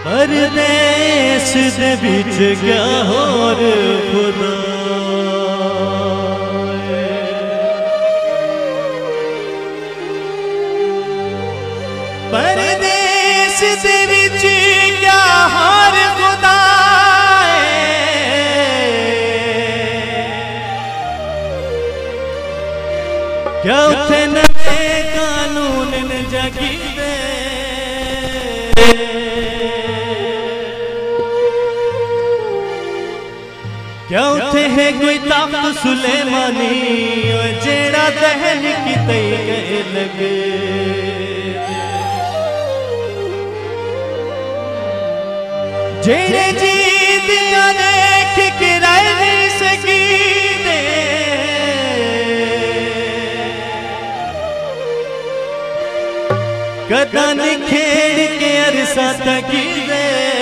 परदेस दे विच क्या होर खुदा परदेस दे विच क्या होर खुदा क्या उथे नवे कानून न जगी दे क्या उथे है कोई ताकत सुलेमानी जेड़ा दहन की तई गए लगे जेड़े जी दिया देख के रह नहीं सकी दे कदा निखेड़ के अरसा तकी दे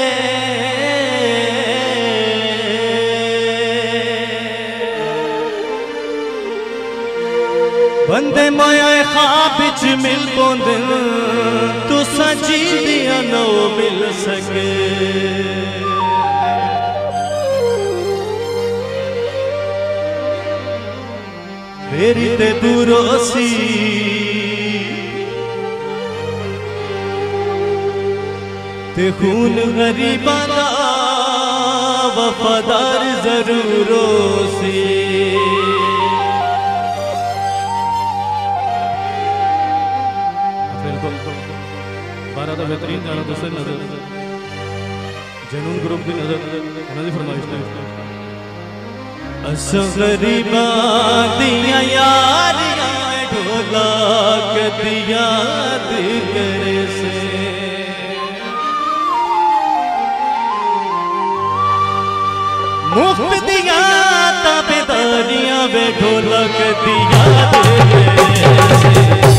बंदे माया ख्वाब विच मिल पौंदे तू सची दिया नो मिल सके मेरी ते दूरोसी ते खून गरीबा दा वफादार जरूर सी बारह का बेहतरीन गाना दूसरे नजर जनून ग्रुप की नजर उन्होंने फरमाइश गरीबा दिया यारियां ढोला कदिया करे से मुफ्त दिया ताबेदारियां वे ढोला कदिया करे से